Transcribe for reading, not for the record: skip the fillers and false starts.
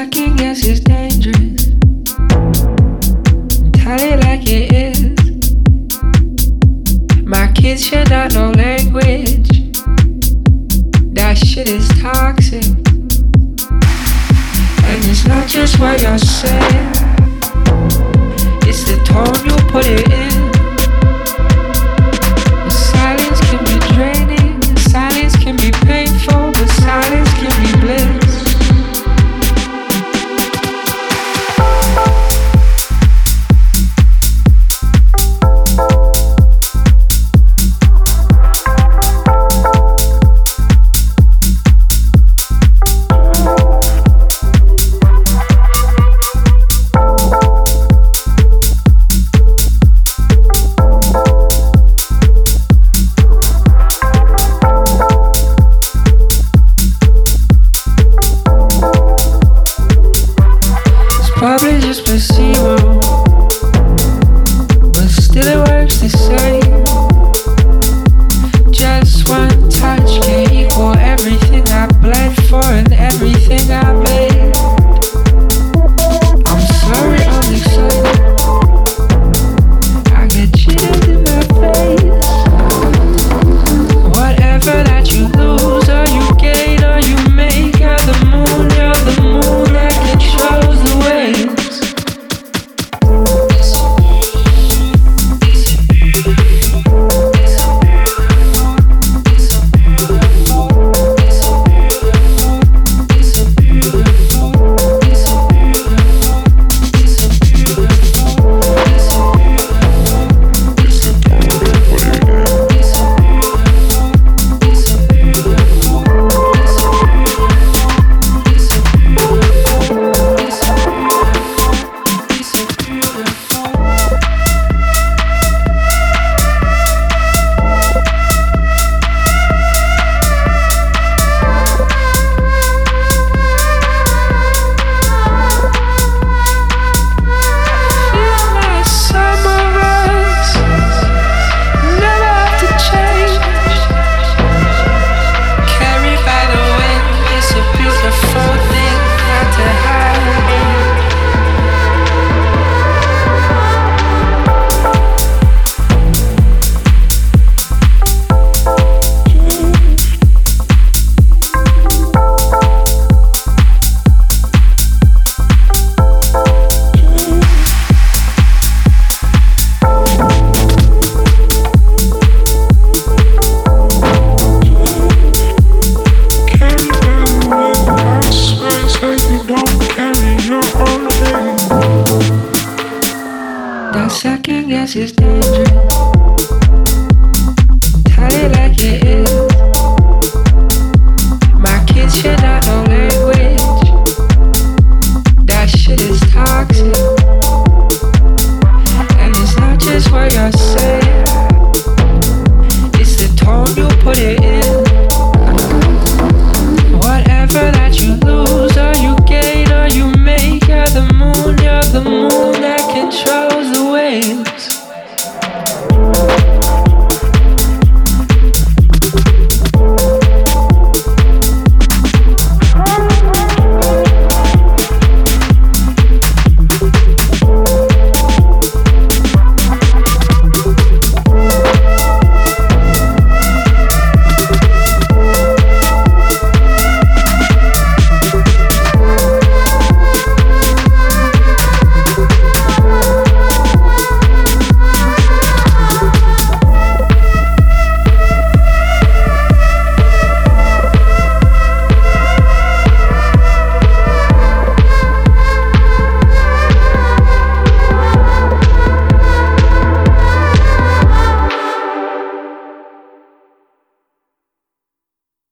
second guess is dangerous. Tell it like it is. My kids should not know language. That shit is toxic. And it's not just what you're saying, it's the tone you put it in. The silence can be draining, the silence can be painful, but silence can be bliss. Probably just placebo, but still it works the same. Just one touch can equal everything I bled for and everything I made. I'm sorry, I'm excited. I get chills in my face. Whatever that you lose or you gain or you make, you're the moon that controls the waves. That second guess is dangerous.